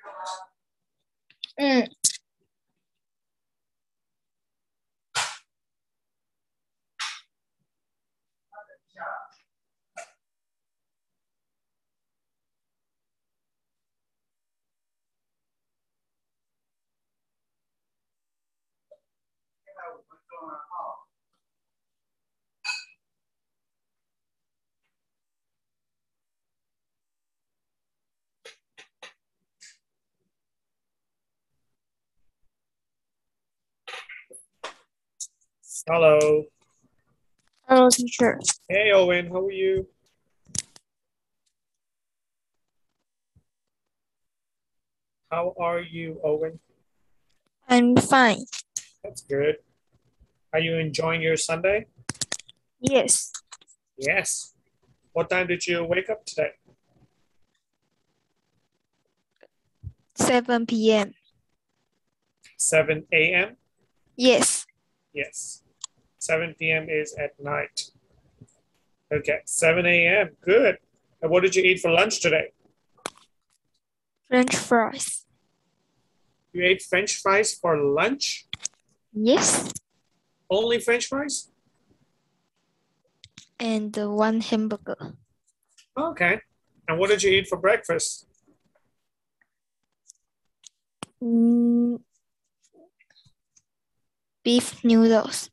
Mm. Hello. Hello, teacher. Hey, Owen. How are you? How are you, Owen? I'm fine. That's good. Are you enjoying your Sunday? Yes, Yes. What time did you wake up today? 7 p.m. 7 a.m.? Yes, Yes. 7 p.m. is at night. Okay. 7 a.m. Good. And what did you eat for lunch today? French fries. You ate French fries for lunch? Yes, Only French fries? and one hamburger. Okay. And what did you eat for breakfast? Mm, beef noodles.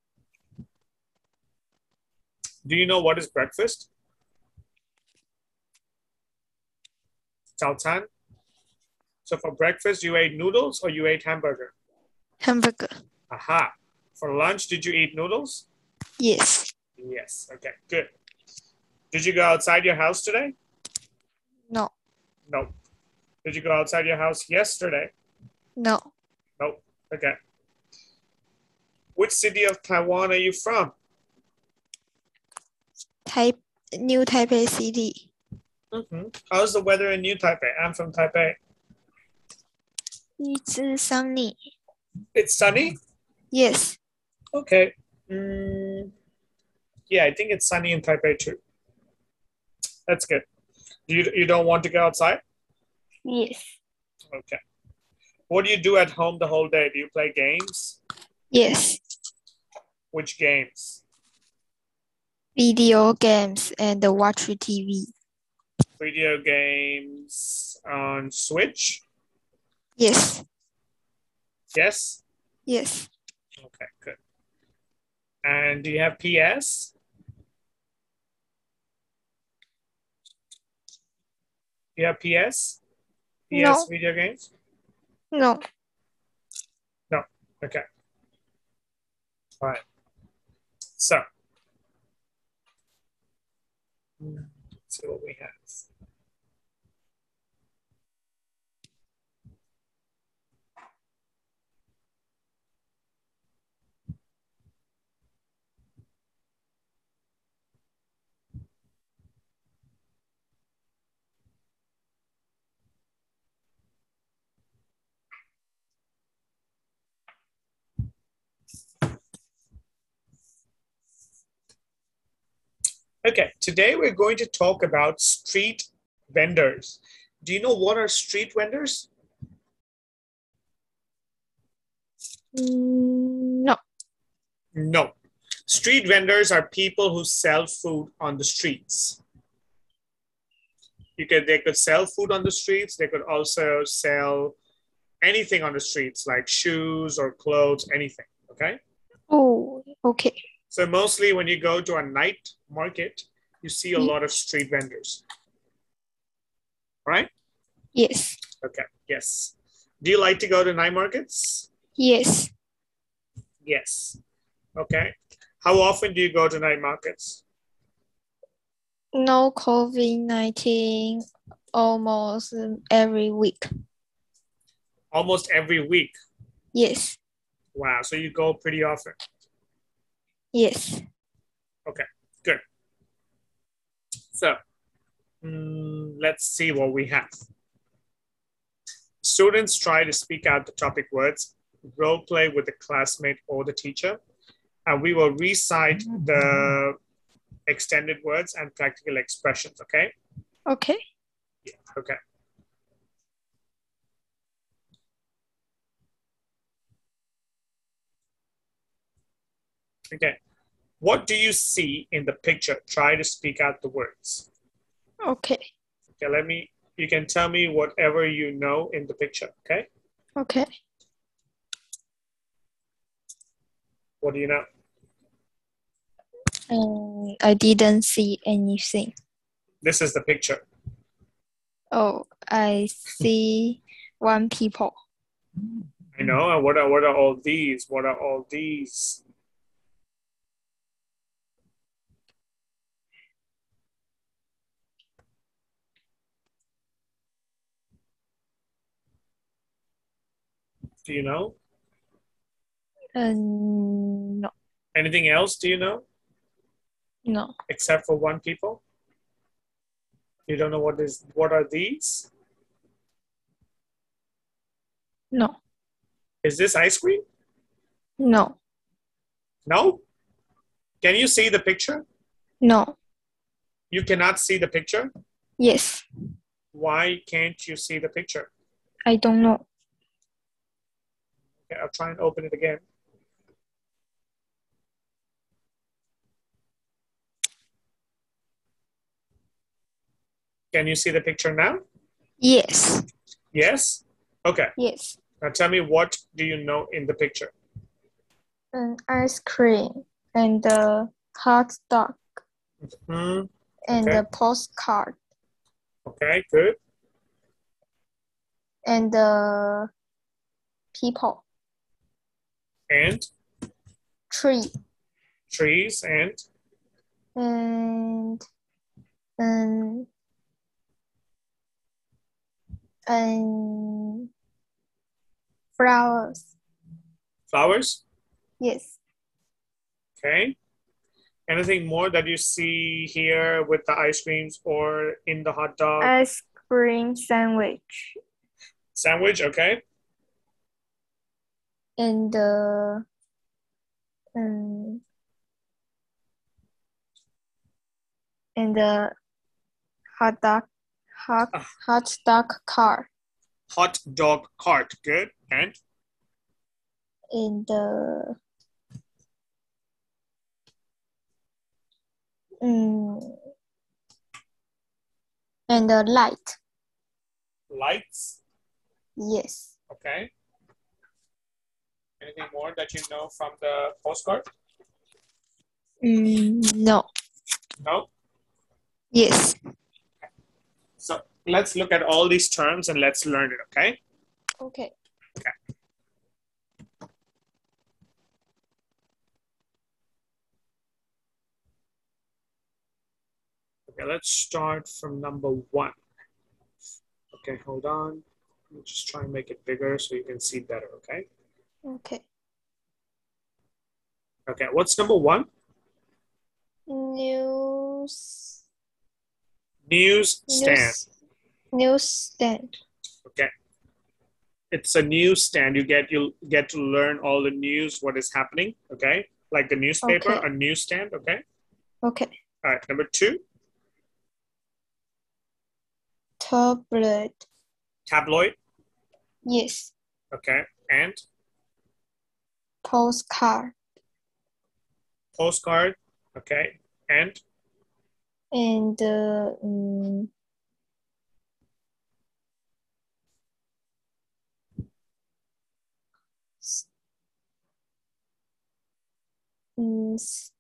Do you know what is breakfast? 早餐? So for breakfast, you ate noodles or you ate hamburger? Hamburger. Aha. For lunch, did you eat noodles? Yes. Yes. Okay, good. Did you go outside your house today? No. No. Did you go outside your house yesterday? No. No. Okay. Which city of Taiwan are you from? New Taipei City. How's the weather in New Taipei? I'm from Taipei. It's sunny. It's sunny? Yes. Okay. Yeah, I think it's sunny in Taipei too. That's good. You don't want to go outside? Yes. Okay. What do you do at home the whole day? Do you play games? Yes. Which games? Video games and watch TV. Video games on Switch? Yes. Yes? Yes. Okay, good. And do you have PS? Do you have PS? PS No. video games? No. No. Okay. All right. So, let's see what we have. Okay, today we're going to talk about street vendors. Do you know what are street vendors? No. No. Street vendors are people who sell food on the streets. They could sell food on the streets. They could also sell anything on the streets, like shoes or clothes, anything. Okay. Oh, okay. So mostly when you go to a night market, you see a lot of street vendors. Right? Yes. Okay. Yes. Do you like to go to night markets? Yes. Yes. Okay. How often do you go to night markets? No COVID-19 almost every week. Almost every week. Yes. Wow. So you go pretty often. Yes. Okay. Good. So let's see what we have. Students try to speak out the topic words, role play with the classmate or the teacher, and we will recite the extended words and practical expressions, okay? Okay. Yeah, okay. Okay. What do you see in the picture? Try to speak out the words. Okay. Okay, you can tell me whatever you know in the picture, okay? Okay. What do you know? I didn't see anything. This is the picture. Oh, I see one people. I know. And what are all these? What are all these? Do you know? No. Anything else do you know? No. Except for one people? You don't know what are these? No. Is this ice cream? No. No? Can you see the picture? No. You cannot see the picture? Yes. Why can't you see the picture? I don't know. Okay, I'll try and open it again. Can you see the picture now? Yes. Yes? Okay. Yes. Now tell me, what do you know in the picture? An ice cream and a hot dog Hmm. and Okay. a postcard Okay, good. and the people. And Tree trees and and and flowers. flowers. Yes. Okay. Anything more that you see here with the ice creams or in the hot dog? Ice cream sandwich Sandwich, okay. and the um, and the hot dog hot Ah, hot dog car hot dog cart, good. and the um, and the light. Lights, Yes. okay. Anything more that you know from the postcard? No. No? Yes. So let's look at all these terms and let's learn it, okay? Okay. Okay. Okay, let's start from number 1. Okay, hold on. Let me just try and make it bigger so you can see better, okay? Okay. Okay, what's number 1? News. News stand. Newsstand. Okay. It's a news stand. You get to learn all the news, what is happening, okay? Like the newspaper, Okay. a newsstand, okay? Okay. All right, number 2, Tablet. tabloid, Yes. okay? And Postcard postcard, okay? And and s- s-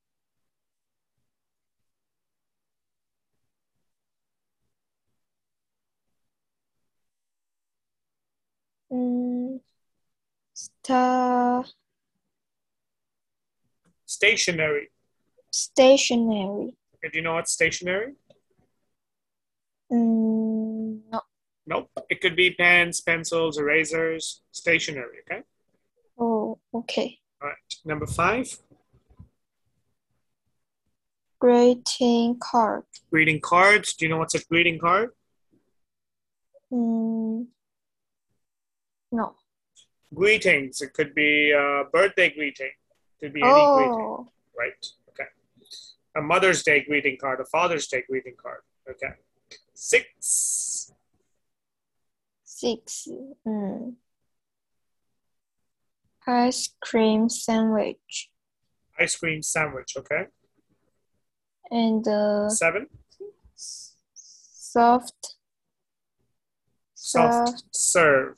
mm, sta stationery. stationery. Okay, do you know what's stationery? No. Nope. It could be pens, pencils, erasers, stationery, okay? Oh, okay. All right, number 5, Greeting card. greeting cards. Do you know what's a greeting card? No. Greetings. It could be a birthday greeting. It could be any greeting, Oh, right? Okay. A Mother's Day greeting card, a Father's Day greeting card. Okay. 6, 6. Ice cream sandwich. Ice cream sandwich, okay? And 7. soft Soft serve.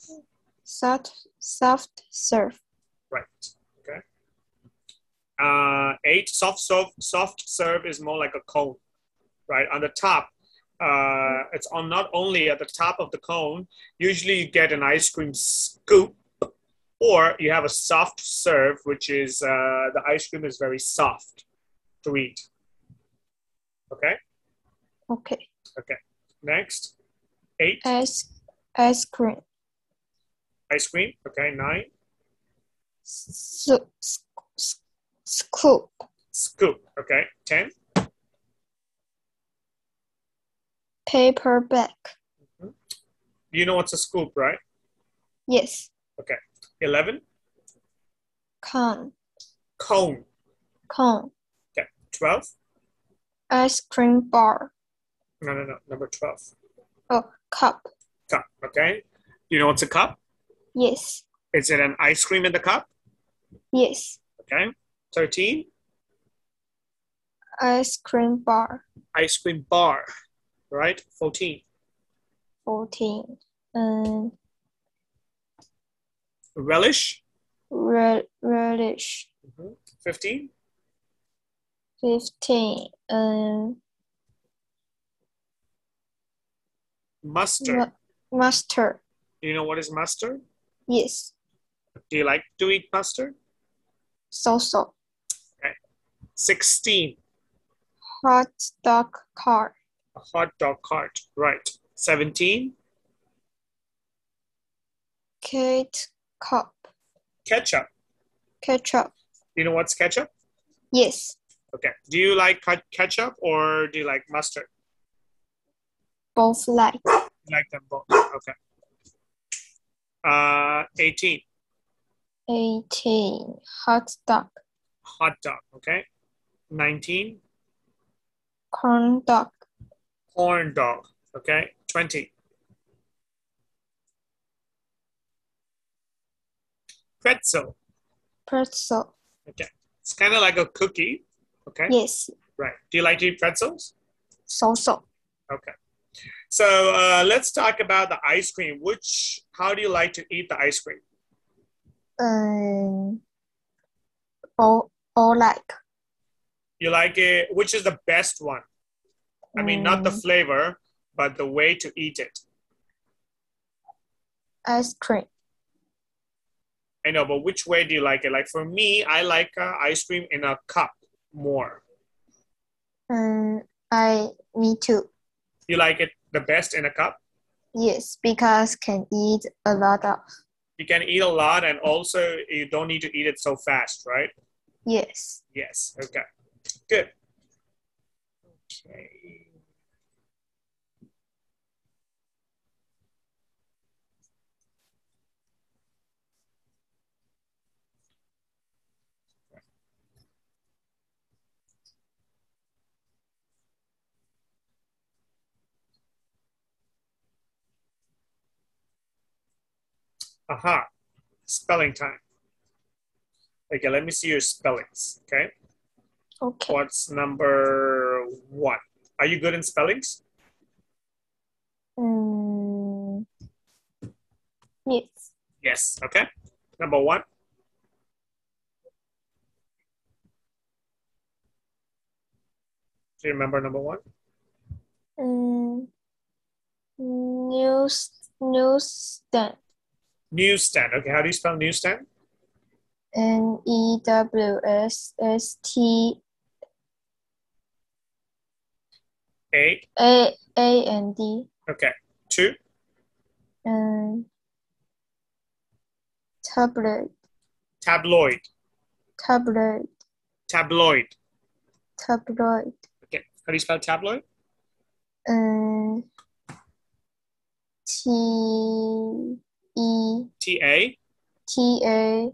soft serve. Right. Okay. 8. Soft serve is more like a cone, right? On the top, it's on not only at the top of the cone. Usually, you get an ice cream scoop, or you have a soft serve, which is the ice cream is very soft to eat. Okay. Okay. Okay. Next, 8. Ice cream. Ice cream. Okay. 9. Scoop. Scoop. Okay. 10. Paperback. You know what's a scoop, right? Yes. Okay. 11. Cone. Cone. Okay. 12. Ice cream bar. No. Number 12. Oh, cup. Cup. Okay. You know what's a cup? Yes. Is it an ice cream in the cup? Yes. Okay. 13. Ice cream bar. Ice cream bar. Right. 14. 14. Relish. Relish. 15. 15. Mustard. Mustard. Do you know what is mustard? Yes. Do you like to eat mustard? So. Okay. 16. Hot dog cart. A hot dog cart. Right. 17. Kate cup. Ketchup. Ketchup. Do you know what's ketchup? Yes. Okay. Do you like ketchup or do you like mustard? Both like. Like them both. Okay. 18. 18. Hot dog. Hot dog. Okay. 19. Corn dog. Corn dog. Okay. 20. Pretzel. Pretzel. Okay. It's kind of like a cookie. Okay. Yes. Right. Do you like to eat pretzels? So. Okay. So let's talk about the ice cream. How do you like to eat the ice cream? All like. You like it? Which is the best one? I mean, not the flavor, but the way to eat it. Ice cream. I know, but which way do you like it? Like for me, I like ice cream in a cup more. Me too. You like it the best in a cup? Yes, because can eat a lot of. You can eat a lot, and also you don't need to eat it so fast, right? Yes. Yes. Okay. Good. Okay. Aha. Spelling time. Okay, let me see your spellings. Okay. Okay. What's number 1? Are you good in spellings? Yes. Yes. Okay. Number 1. Do you remember number 1? Newsstand. Newsstand. Okay, how do you spell newsstand? NEWSST A. AND. Okay. 2. Tabloid. Tabloid. Tabloid. Tabloid. Tabloid. Okay. How do you spell tabloid? T E T-A. T-A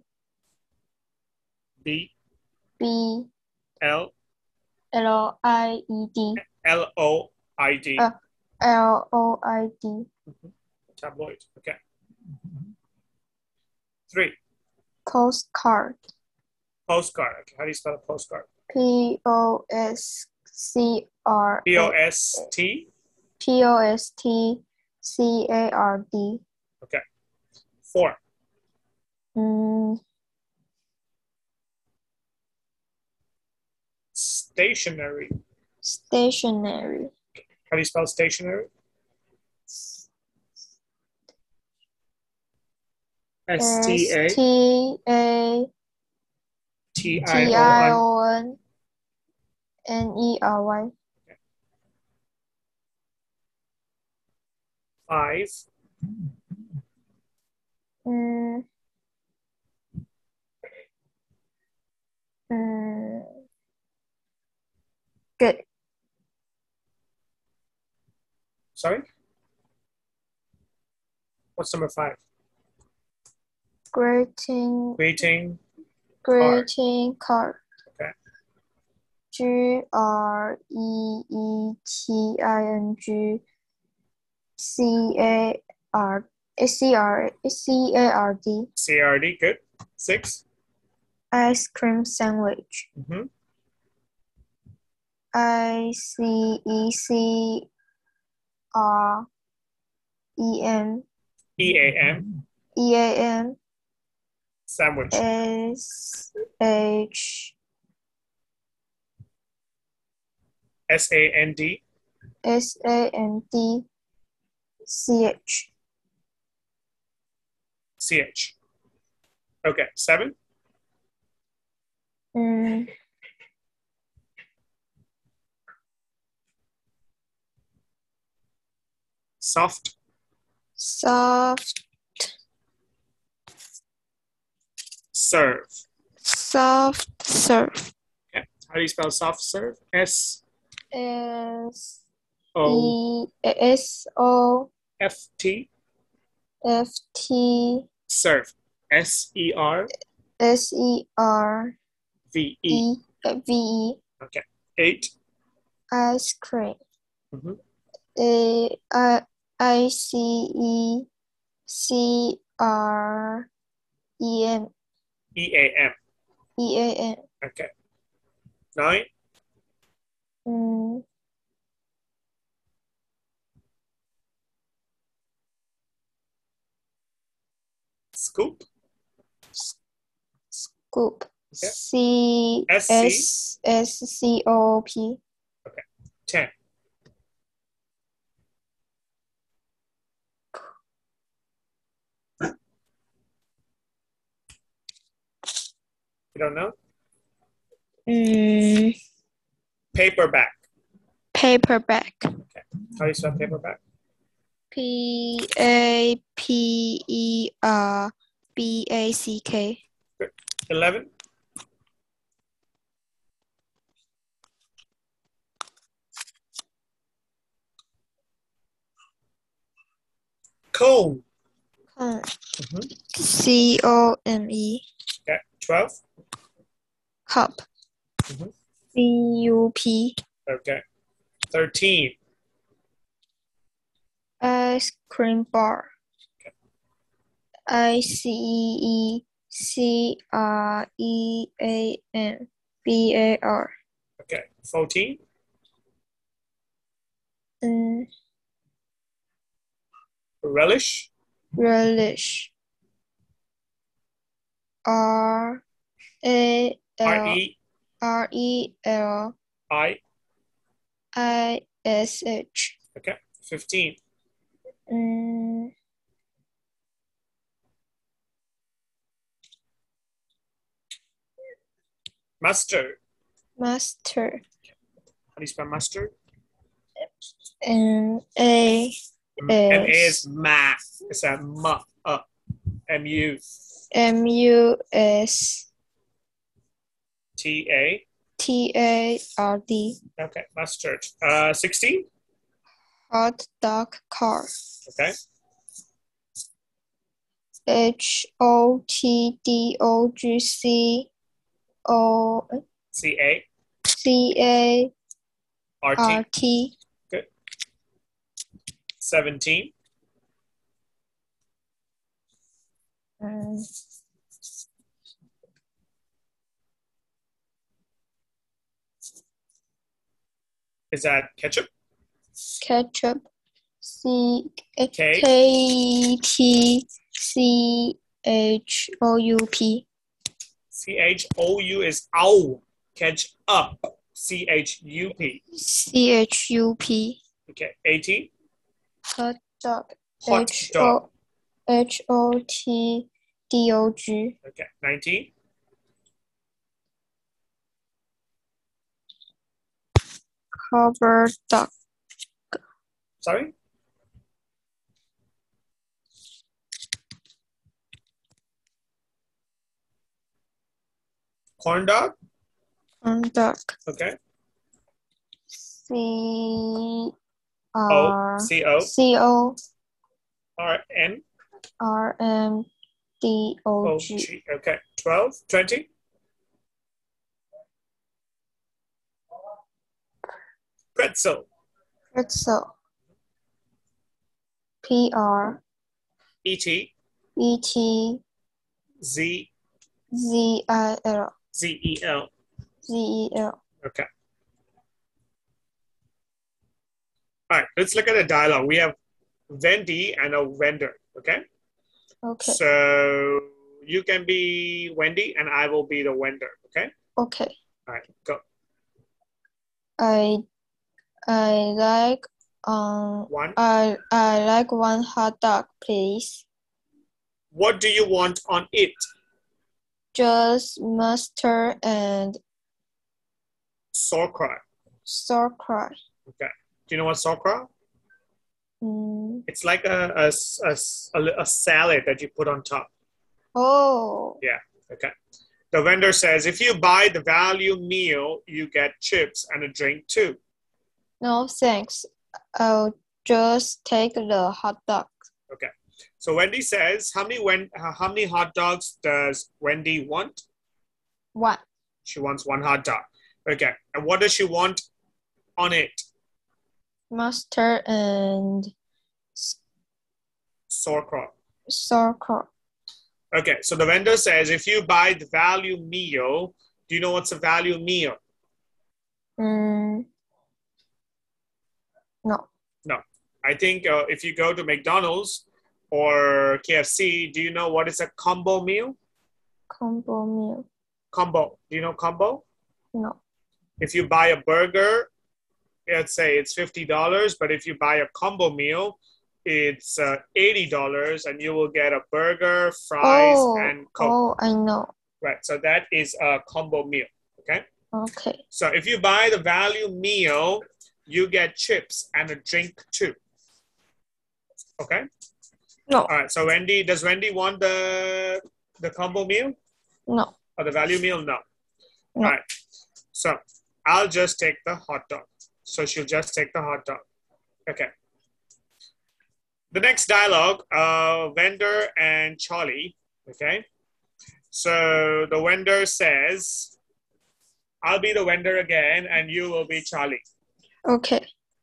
B. B L. L-I-E-D. L-O-I-D. L-O-I-D. Tabloid. Okay. 3. Postcard. Postcard. Okay. How do you spell a postcard? Postcard. P-O-S-T. Postcard. Okay. 4. Stationery. Stationery. How do you spell stationery? S-T-A. Stationery. Okay. 5. Good. Sorry? What's number 5? Greeting card. Okay. Greeting card. C-A-R-D. Good. 6. Ice cream sandwich. ICECREAM. E-A-M. EAM. Sandwich. SH. S-A-N-D. SANDCH. C-H. Okay. 7. Soft. Soft Serve. serve. Okay. How do you spell soft serve? S O E S O F T. F T Serve. S-E-R SERVE. V-E. Okay. 8. Ice cream. ICECREAM. E-A-M. EAM. Okay. 9. Scoop. Scoop. Okay. CSSCOP. Okay. 10. You don't know? Paperback. Paperback. Okay. How do you spell paperback? PAPERBACK. Good. 11. Cone. COME. Okay. 12. Cup. CUP. Okay. 13. Ice cream bar. Okay. ICECREAMBAR. Okay. 14. Relish. Relish. RAL R-E. REL I. ISH. Okay. 15. Mustard. Mustard. How do you spell mustard? MA M-A is math. It's a M-U. MUS T-A. TARD. Okay. Mustard. 16. Hot dog car. Okay. C-A. HOTDOGCART. Good. 17. Is that ketchup? Ketchup. K. Ketchup. CHOU is ow. Catch up. CHUP. CHUP. Okay. 80. Hot dog. Hot dog. HOTDOG. Okay. 90. Cover dog. Sorry. Corn dog. Corn dog. Okay. CRCO. RN. RMDOG. Okay. 12. 20. Pretzel. Pretzel. PR. ET. ET. Z. ZIL. ZEL. ZEL. Okay. All right. Let's look at the dialogue. We have Wendy and a vendor. Okay. Okay. So you can be Wendy and I will be the vendor. Okay. Okay. All right. Go. I like One. I like one hot dog, please. What do you want on it? Just mustard and Sauerkraut. sauerkraut. Okay. Do you know what sauerkraut? It's like a salad that you put on top. Oh. Yeah. Okay. The vendor says, if you buy the value meal, you get chips and a drink too. No, thanks. I'll just take the hot dog. Okay. So Wendy says, how many hot dogs does Wendy want? One. She wants one hot dog. Okay. And what does she want on it? Mustard and Sauerkraut. Okay. So the vendor says, if you buy the value meal, do you know what's a value meal? No. No. I think if you go to McDonald's or KFC, do you know what is a combo meal? Combo meal. Combo. Do you know combo? No. If you buy a burger, let's say it's $50, but if you buy a combo meal, it's $80 and you will get a burger, fries, and Coke. Oh, I know. Right. So that is a combo meal. Okay. Okay. So if you buy the value meal, you get chips and a drink too. Okay. No. All right. So does Wendy want the combo meal? No. Or the value meal? No. No. All right. So I'll just take the hot dog. So she'll just take the hot dog. Okay. The next dialogue, vendor and Charlie. Okay. So the vendor says, I'll be the vendor again and you will be Charlie. Okay.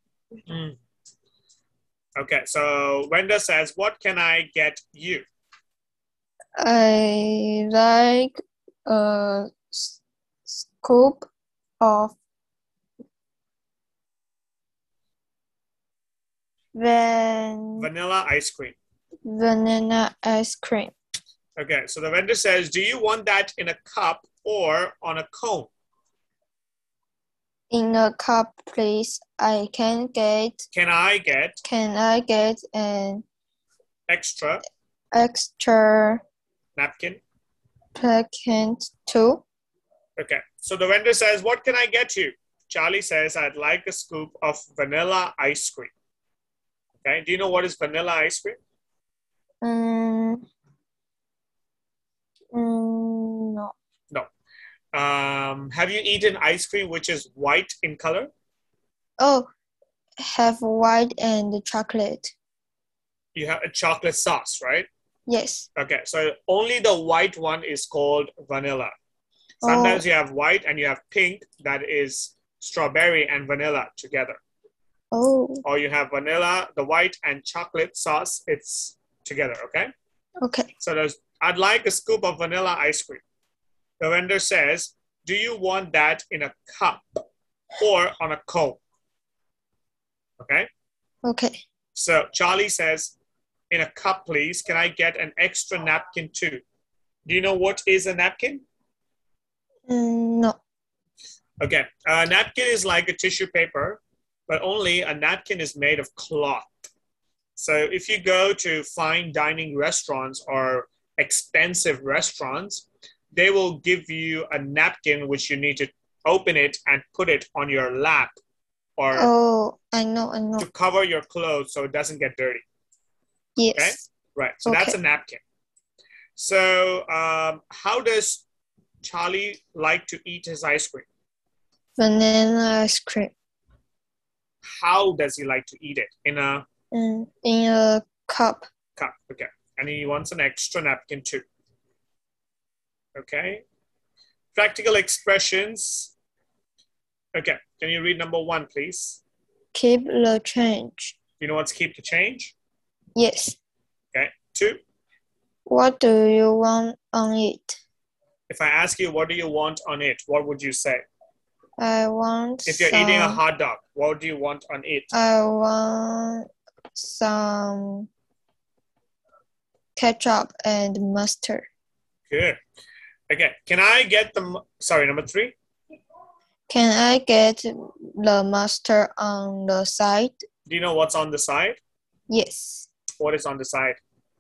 Okay. So vendor says, what can I get you? I like a scoop of vanilla ice cream. Vanilla ice cream. Okay, so the vendor says, do you want that in a cup or on a cone? In a cup, please. Can I get an extra napkin too? Okay, so the vendor says, what can I get you? Charlie says, I'd like a scoop of vanilla ice cream. Okay, do you know what is vanilla ice cream? No. No. Have you eaten ice cream which is white in color? Oh, have white and chocolate. You have a chocolate sauce, right? Yes. Okay, so only the white one is called vanilla. Sometimes you have white and you have pink, that is strawberry and vanilla together. Oh. Or you have vanilla, the white and chocolate sauce, it's together, okay? Okay. So I'd like a scoop of vanilla ice cream. The vendor says, do you want that in a cup or on a cone? Okay. Okay. So Charlie says, in a cup, please. Can I get an extra napkin too? Do you know what is a napkin? No. Okay. A napkin is like a tissue paper, but only a napkin is made of cloth. So if you go to fine dining restaurants or expensive restaurants, they will give you a napkin which you need to open it and put it on your lap or Oh, I know. to cover your clothes so it doesn't get dirty. Yes. Okay, right. So Okay. that's a napkin. So how does Charlie like to eat his ice cream? Banana ice cream. How does he like to eat it? In a In a cup. cup. Okay. And he wants an extra napkin too. Okay. Practical expressions. Okay. Can you read number 1, please? Keep the change. You know what's keep the change? Yes. Okay. 2. What do you want on it? If I ask you, what do you want on it? What would you say? I want If you're eating a hot dog, what do you want on it? I want some ketchup and mustard. Good. Okay. Can I get number 3? Can I get the mustard on the side? Do you know what's on the side? Yes. What is on the side?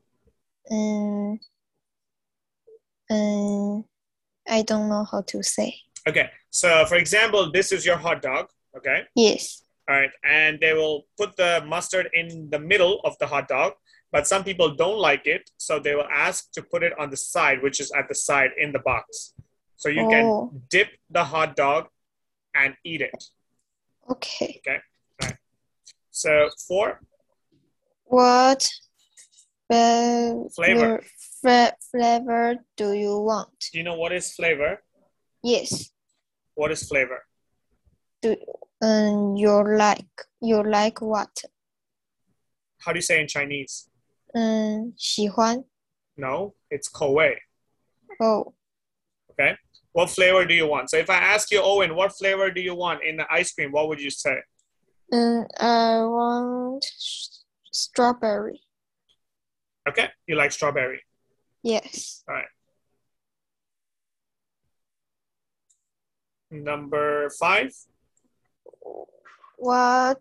I don't know how to say. Okay. So for example, this is your hot dog. Okay. Yes. All right. And they will put the mustard in the middle of the hot dog, but some people don't like it. So they will ask to put it on the side, which is at the side in the box. So you can dip the hot dog and eat it. Okay. Okay. All right. So 4. What Flavor. Flavor do you want? Do you know what is flavor? Yes. What is flavor? You like what? How do you say in Chinese? 喜欢. No, it's 口味. Oh. Okay. What flavor do you want? So if I ask you, Owen, what flavor do you want in the ice cream? What would you say? I want strawberry. Okay. You like strawberry? Yes. All right. Number 5. What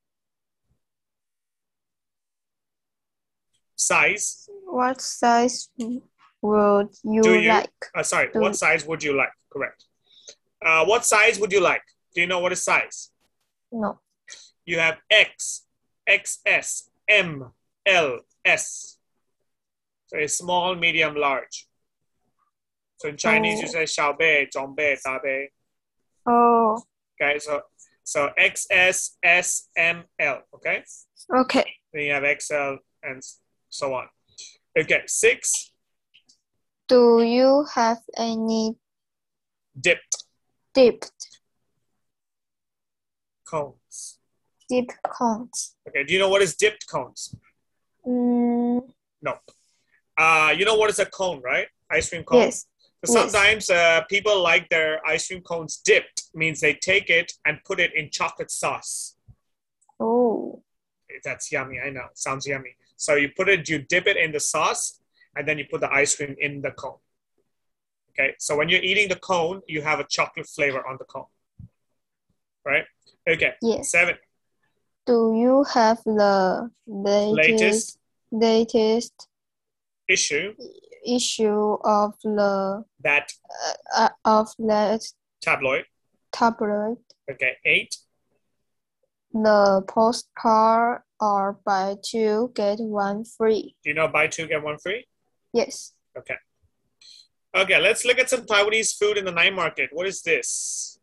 size? What size would you like? What size would you like? Correct. What size would you like? Do you know what is size? No. You have X, XS, M, L, S. So it's small, medium, large. So in Chinese, you say 小杯,中杯,大杯. Oh. Okay, so XS, S, M, L. Okay. Okay. Then you have XL and so on. Okay, 6. Do you have any dipped cones? Dipped cones. Okay, do you know what is dipped cones? No. You know what is a cone, right? Ice cream cone? Yes. So sometimes people like their ice cream cones dipped, means they take it and put it in chocolate sauce. Oh. That's yummy, I know. Sounds yummy. So you dip it in the sauce, and then you put the ice cream in the cone. Okay, so when you're eating the cone, you have a chocolate flavor on the cone. Right? Okay. Yes. 7. Do you have the latest issue of the tabloid? Okay. 8. The postcard are buy 2 get 1 free. Do you know buy 2 get 1 free? Yes. Okay. Okay, let's look at some Taiwanese food in the night market. What is this?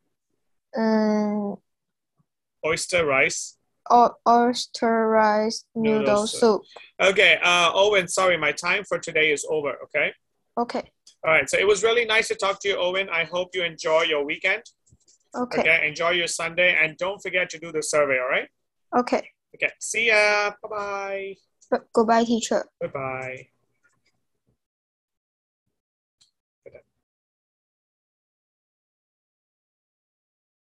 Oyster rice. Oyster rice noodle soup. Okay, Owen, sorry, my time for today is over, okay? Okay. All right, so it was really nice to talk to you, Owen. I hope you enjoy your weekend. Okay, enjoy your Sunday, and don't forget to do the survey, all right? Okay. Okay, see ya. Bye-bye. Goodbye, teacher. Bye-bye.